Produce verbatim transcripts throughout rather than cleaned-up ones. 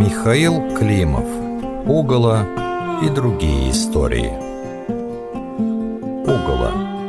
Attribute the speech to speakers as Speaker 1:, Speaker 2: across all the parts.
Speaker 1: Михаил Климов. Пугало и другие истории. Пугало.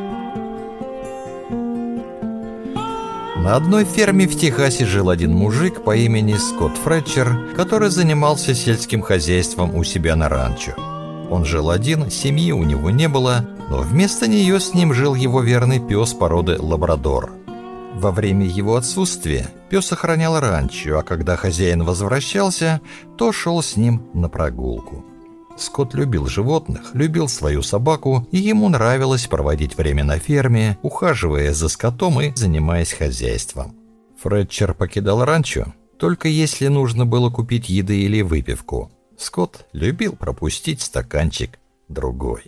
Speaker 1: На одной ферме в Техасе жил один мужик по имени Скотт Фретчер, который занимался сельским хозяйством у себя на ранчо. Он жил один, семьи у него не было, но вместо нее с ним жил его верный пес породы лабрадор. Во время его отсутствия пес охранял ранчо, а когда хозяин возвращался, то шел с ним на прогулку. Скотт любил животных, любил свою собаку, и ему нравилось проводить время на ферме, ухаживая за скотом и занимаясь хозяйством. Фретчер покидал ранчо только если нужно было купить еды или выпивку. Скотт любил пропустить стаканчик другой.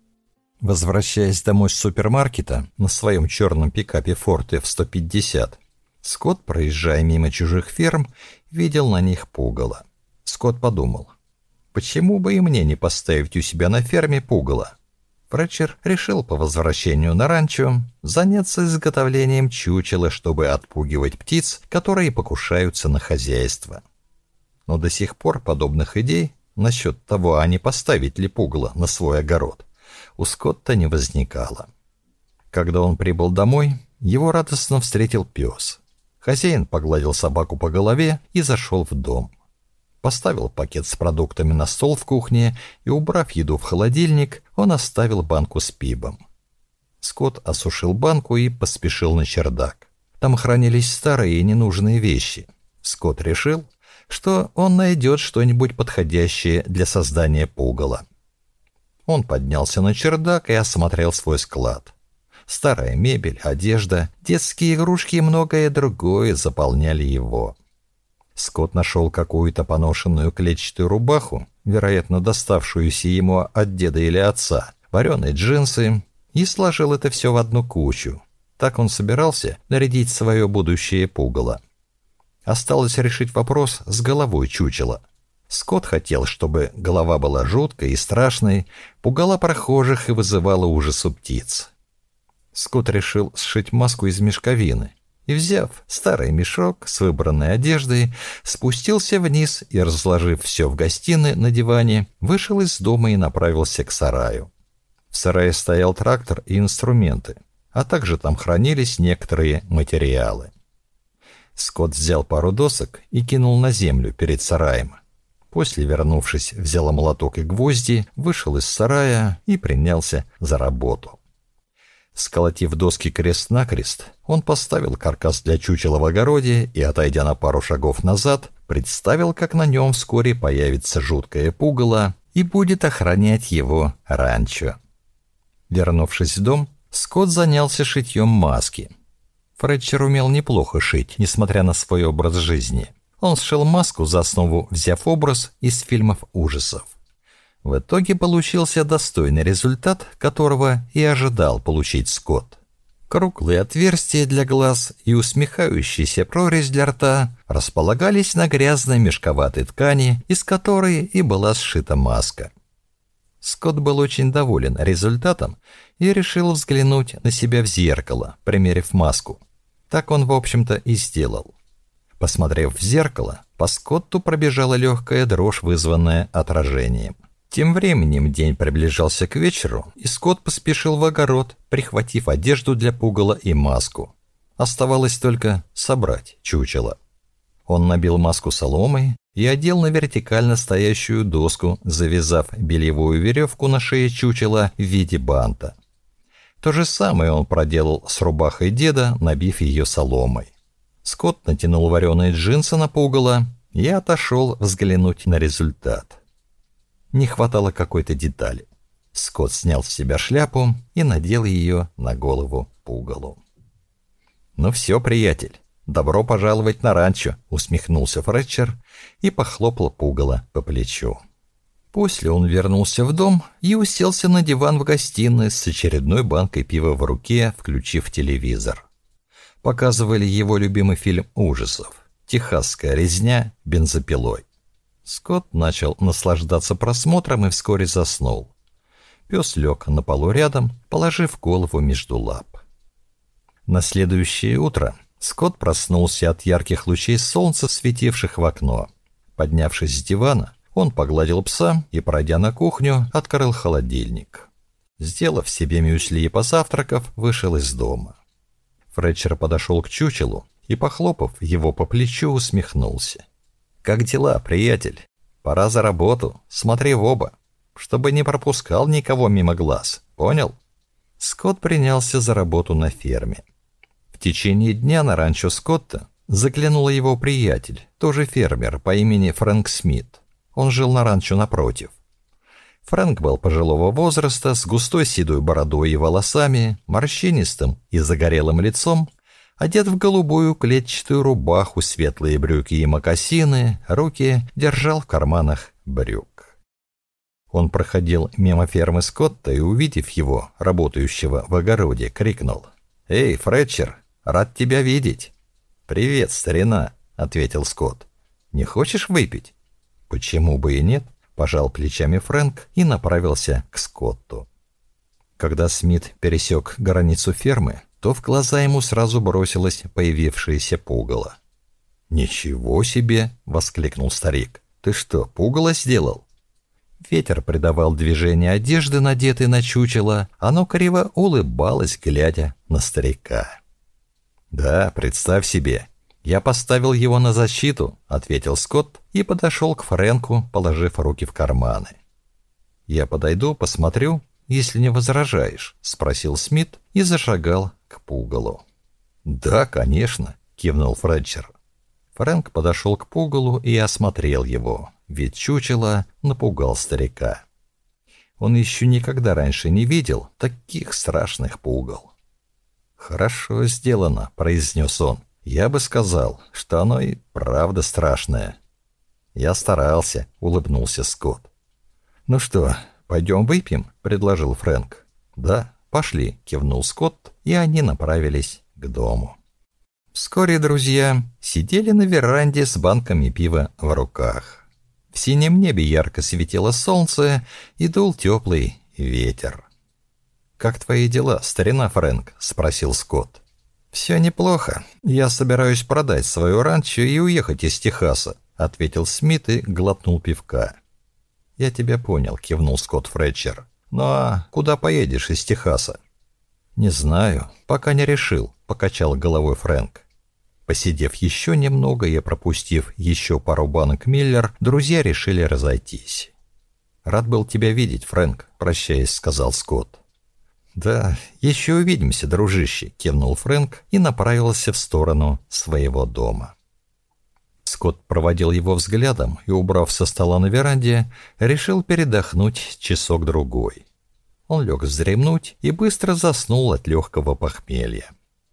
Speaker 1: Возвращаясь домой с супермаркета на своем черном пикапе Ford эф сто пятьдесят, Скотт, проезжая мимо чужих ферм, видел на них пугало. Скотт подумал: почему бы и мне не поставить у себя на ферме пугало? Фретчер решил по возвращению на ранчо заняться изготовлением чучела, чтобы отпугивать птиц, которые покушаются на хозяйство. Но до сих пор подобных идей насчет того, а не поставить ли пугало на свой огород, у Скотта не возникало. Когда он прибыл домой, его радостно встретил пес. Хозяин погладил собаку по голове и зашел в дом. Поставил пакет с продуктами на стол в кухне и, убрав еду в холодильник, он оставил банку с пивом. Скотт осушил банку и поспешил на чердак. Там хранились старые и ненужные вещи. Скотт решил, что он найдет что-нибудь подходящее для создания пугала. Он поднялся на чердак и осмотрел свой склад. Старая мебель, одежда, детские игрушки и многое другое заполняли его. Скотт нашел какую-то поношенную клетчатую рубаху, вероятно, доставшуюся ему от деда или отца, вареные джинсы, и сложил это все в одну кучу. Так он собирался нарядить свое будущее пугало. Осталось решить вопрос с головой чучела. Скотт хотел, чтобы голова была жуткой и страшной, пугала прохожих и вызывала ужас у птиц. Скотт решил сшить маску из мешковины и, взяв старый мешок с выбранной одеждой, спустился вниз и, разложив все в гостиной на диване, вышел из дома и направился к сараю. В сарае стоял трактор и инструменты, а также там хранились некоторые материалы. Скотт взял пару досок и кинул на землю перед сараем. После, вернувшись, взял молоток и гвозди, вышел из сарая и принялся за работу. Сколотив доски крест-накрест, он поставил каркас для чучела в огороде и, отойдя на пару шагов назад, представил, как на нем вскоре появится жуткое пугало и будет охранять его ранчо. Вернувшись в дом, Скотт занялся шитьем маски. Фретчер умел неплохо шить, несмотря на свой образ жизни. Он сшил маску за основу, взяв образ из фильмов ужасов. В итоге получился достойный результат, которого и ожидал получить Скотт. Круглые отверстия для глаз и усмехающаяся прорезь для рта располагались на грязной мешковатой ткани, из которой и была сшита маска. Скотт был очень доволен результатом и решил взглянуть на себя в зеркало, примерив маску. Так он, в общем-то, и сделал. Посмотрев в зеркало, по Скотту пробежала легкая дрожь, вызванная отражением. Тем временем день приближался к вечеру, и Скотт поспешил в огород, прихватив одежду для пугала и маску. Оставалось только собрать чучело. Он набил маску соломой и одел на вертикально стоящую доску, завязав бельевую веревку на шее чучела в виде банта. То же самое он проделал с рубахой деда, набив ее соломой. Скотт натянул вареные джинсы на пугало и отошел взглянуть на результат. Не хватало какой-то детали. Скотт снял с себя шляпу и надел ее на голову пугалу. «Ну все, приятель, добро пожаловать на ранчо», — усмехнулся Фретчер и похлопал пугало по плечу. После он вернулся в дом и уселся на диван в гостиной с очередной банкой пива в руке, включив телевизор. Показывали его любимый фильм ужасов «Техасская резня бензопилой». Скотт начал наслаждаться просмотром и вскоре заснул. Пес лег на полу рядом, положив голову между лап. На следующее утро Скотт проснулся от ярких лучей солнца, светивших в окно. Поднявшись с дивана, он погладил пса и, пройдя на кухню, открыл холодильник. Сделав себе мюсли и позавтракав, вышел из дома. Фретчер подошел к чучелу и, похлопав его по плечу, усмехнулся. «Как дела, приятель? Пора за работу. Смотри в оба, чтобы не пропускал никого мимо глаз. Понял?» Скотт принялся за работу на ферме. В течение дня на ранчо Скотта заглянул его приятель, тоже фермер по имени Фрэнк Смит. Он жил на ранчо напротив. Фрэнк был пожилого возраста, с густой седой бородой и волосами, морщинистым и загорелым лицом, одет в голубую клетчатую рубаху, светлые брюки и мокасины, руки держал в карманах брюк. Он проходил мимо фермы Скотта и, увидев его, работающего в огороде, крикнул: «Эй, Фретчер, рад тебя видеть!» «Привет, старина», — ответил Скотт. «Не хочешь выпить?» «Почему бы и нет?» — пожал плечами Фрэнк и направился к Скотту. Когда Смит пересек границу фермы, то в глаза ему сразу бросилось появившееся пугало. «Ничего себе!» — воскликнул старик. «Ты что, пугало сделал?» Ветер придавал движение одежды, надетой на чучело, оно криво улыбалось, глядя на старика. «Да, представь себе, я поставил его на защиту», — ответил Скотт и подошел к Фрэнку, положив руки в карманы. «Я подойду, посмотрю, если не возражаешь», — спросил Смит и зашагал к пугалу. «Да, конечно», — кивнул Фретчер. Фрэнк подошел к пугалу и осмотрел его, ведь чучело напугал старика. Он еще никогда раньше не видел таких страшных пугал. «Хорошо сделано», — произнес он. «Я бы сказал, что оно и правда страшное». «Я старался», — улыбнулся Скотт. «Ну что, пойдем выпьем?» — предложил Фрэнк. «Да, пошли», — кивнул Скотт, и они направились к дому. Вскоре друзья сидели на веранде с банками пива в руках. В синем небе ярко светило солнце и дул теплый ветер. «Как твои дела, старина Фрэнк?» — спросил Скотт. «Все неплохо. Я собираюсь продать свою ранчо и уехать из Техаса», — ответил Смит и глотнул пивка. «Я тебя понял», — кивнул Скотт Фретчер. «Ну а куда поедешь из Техаса?» «Не знаю, пока не решил», — покачал головой Фрэнк. Посидев еще немного и пропустив еще пару банок Миллер, друзья решили разойтись. «Рад был тебя видеть, Фрэнк», — прощаясь, сказал Скотт. «Да, еще увидимся, дружище», — кивнул Фрэнк и направился в сторону своего дома. Скотт проводил его взглядом и, убрав со стола на веранде, решил передохнуть часок-другой. Он лег вздремнуть и быстро заснул от легкого похмелья.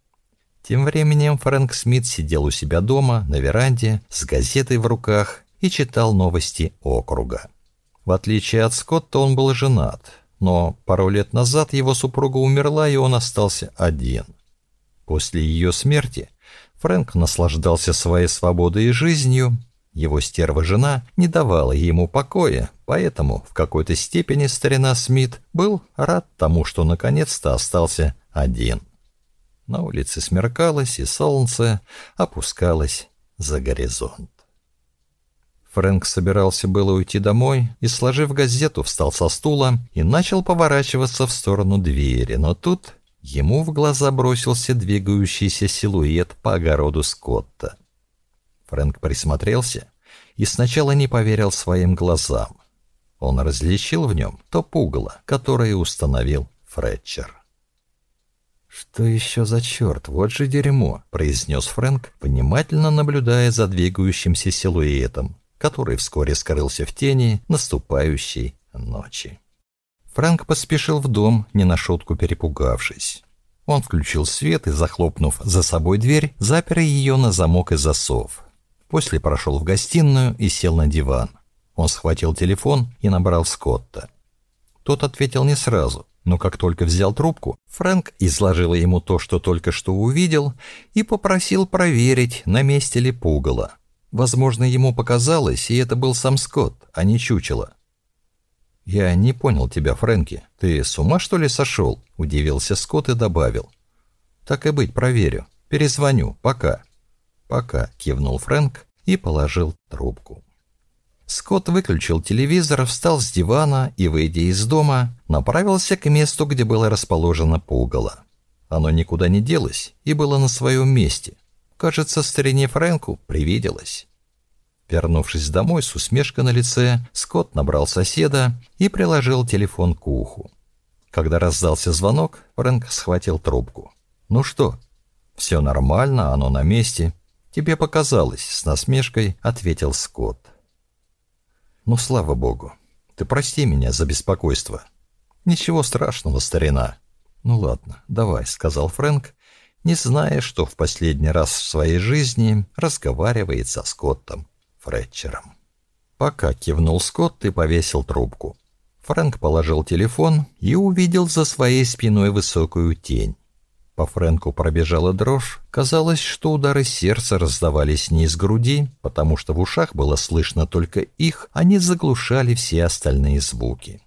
Speaker 1: Тем временем Фрэнк Смит сидел у себя дома на веранде с газетой в руках и читал новости округа. В отличие от Скотта, он был женат, но пару лет назад его супруга умерла, и он остался один. После ее смерти Фрэнк наслаждался своей свободой и жизнью. Его стерва-жена не давала ему покоя, поэтому в какой-то степени старина Смит был рад тому, что наконец-то остался один. На улице смеркалось, и солнце опускалось за горизонт. Фрэнк собирался было уйти домой и, сложив газету, встал со стула и начал поворачиваться в сторону двери, но тут ему в глаза бросился двигающийся силуэт по огороду Скотта. Фрэнк присмотрелся и сначала не поверил своим глазам. Он различил в нем то пугало, которое установил Фретчер. «Что еще за черт? Вот же дерьмо!» — произнес Фрэнк, внимательно наблюдая за двигающимся силуэтом, который вскоре скрылся в тени наступающей ночи. Фрэнк поспешил в дом, не на шутку перепугавшись. Он включил свет и, захлопнув за собой дверь, запер ее на замок и засов. После прошел в гостиную и сел на диван. Он схватил телефон и набрал Скотта. Тот ответил не сразу, но как только взял трубку, Фрэнк изложил ему то, что только что увидел, и попросил проверить, на месте ли пугало. Возможно, ему показалось, и это был сам Скотт, а не чучело. «Я не понял тебя, Фрэнки. Ты с ума, что ли, сошел?» — удивился Скотт и добавил. «Так и быть, проверю. Перезвоню. Пока». «Пока», — кивнул Фрэнк и положил трубку. Скотт выключил телевизор, встал с дивана и, выйдя из дома, направился к месту, где было расположено пугало. Оно никуда не делось и было на своем месте. Кажется, старине Фрэнку привиделось. Вернувшись домой с усмешкой на лице, Скотт набрал соседа и приложил телефон к уху. Когда раздался звонок, Фрэнк схватил трубку. «Ну что?» «Все нормально, оно на месте». «Тебе показалось», — с насмешкой ответил Скотт. «Ну, слава богу. Ты прости меня за беспокойство». «Ничего страшного, старина». «Ну ладно, давай», — сказал Фрэнк, не зная, что в последний раз в своей жизни разговаривает со Скоттом Фретчером. «Пока», — кивнул Скотт и повесил трубку. Фрэнк положил телефон и увидел за своей спиной высокую тень. По Фрэнку пробежала дрожь. Казалось, что удары сердца раздавались не из груди, потому что в ушах было слышно только их, они заглушали все остальные звуки.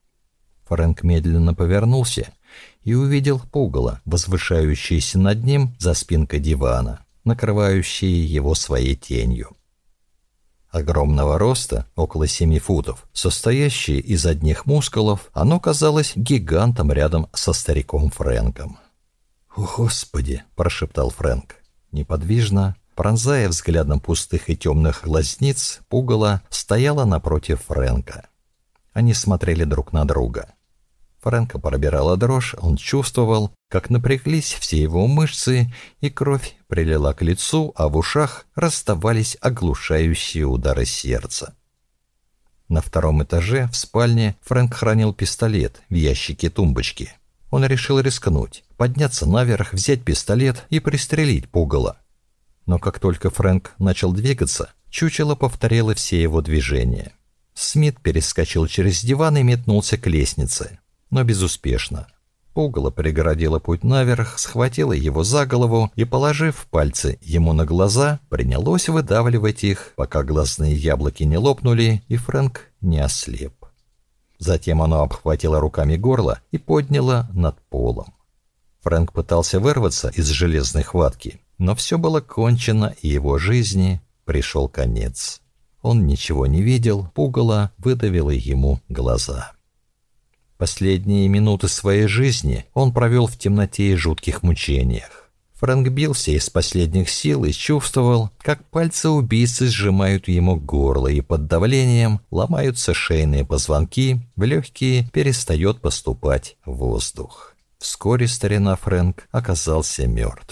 Speaker 1: Фрэнк медленно повернулся и увидел пугало, возвышающееся над ним за спинкой дивана, накрывающее его своей тенью. Огромного роста, около семи футов, состоящее из одних мускулов, оно казалось гигантом рядом со стариком Фрэнком. «О, Господи!» – прошептал Фрэнк. Неподвижно, пронзая взглядом пустых и темных глазниц, пугало стояло напротив Фрэнка. Они смотрели друг на друга. Фрэнка пробирала дрожь, он чувствовал, как напряглись все его мышцы, и кровь прилила к лицу, а в ушах расставались оглушающие удары сердца. На втором этаже, в спальне, Фрэнк хранил пистолет в ящике тумбочки. Он решил рискнуть, подняться наверх, взять пистолет и пристрелить пугало. Но как только Фрэнк начал двигаться, чучело повторило все его движения. Смит перескочил через диван и метнулся к лестнице, но безуспешно. Пугало перегородило путь наверх, схватило его за голову и, положив пальцы ему на глаза, принялось выдавливать их, пока глазные яблоки не лопнули и Фрэнк не ослеп. Затем оно обхватило руками горло и подняло над полом. Фрэнк пытался вырваться из железной хватки, но все было кончено, и его жизни пришел конец. Он ничего не видел, пугало выдавило ему глаза. Последние минуты своей жизни он провел в темноте и жутких мучениях. Фрэнк бился из последних сил и чувствовал, как пальцы убийцы сжимают ему горло, и под давлением ломаются шейные позвонки, в легкие перестает поступать воздух. Вскоре старина Фрэнк оказался мертв.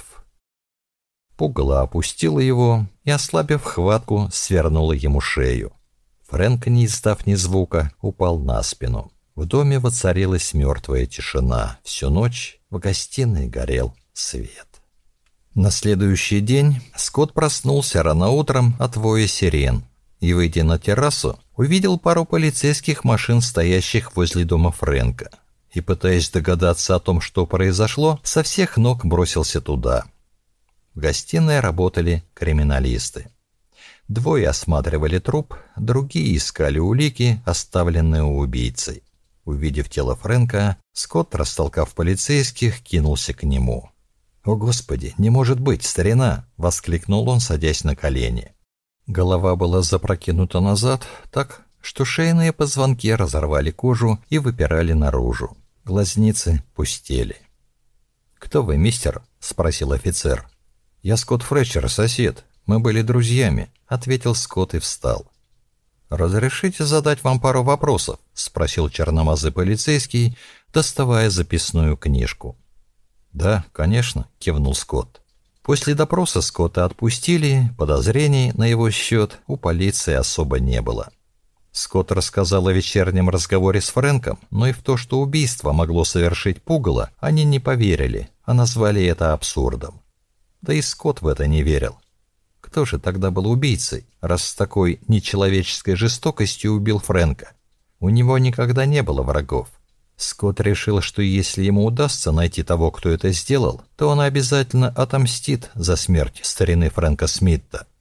Speaker 1: Пугало опустило его и, ослабив хватку, свернуло ему шею. Фрэнк, не издав ни звука, упал на спину. В доме воцарилась мертвая тишина. Всю ночь в гостиной горел свет. На следующий день Скотт проснулся рано утром от воя сирен и, выйдя на террасу, увидел пару полицейских машин, стоящих возле дома Фрэнка, и, пытаясь догадаться о том, что произошло, со всех ног бросился туда. В гостиной работали криминалисты. Двое осматривали труп, другие искали улики, оставленные убийцей. Увидев тело Фрэнка, Скотт, растолкав полицейских, кинулся к нему. «О, Господи, не может быть, старина!» — воскликнул он, садясь на колени. Голова была запрокинута назад так, что шейные позвонки разорвали кожу и выпирали наружу. Глазницы пустели. «Кто вы, мистер?» — спросил офицер. «Я Скотт Фретчер, сосед. Мы были друзьями», — ответил Скотт и встал. «Разрешите задать вам пару вопросов?» — спросил черномазый полицейский, доставая записную книжку. «Да, конечно», — кивнул Скотт. После допроса Скотта отпустили, подозрений на его счет у полиции особо не было. Скотт рассказал о вечернем разговоре с Фрэнком, но и в то, что убийство могло совершить пугало, они не поверили, а назвали это абсурдом. Да и Скотт в это не верил. Кто же тогда был убийцей, раз с такой нечеловеческой жестокостью убил Фрэнка? У него никогда не было врагов. Скотт решил, что если ему удастся найти того, кто это сделал, то он обязательно отомстит за смерть старины Фрэнка Смитта.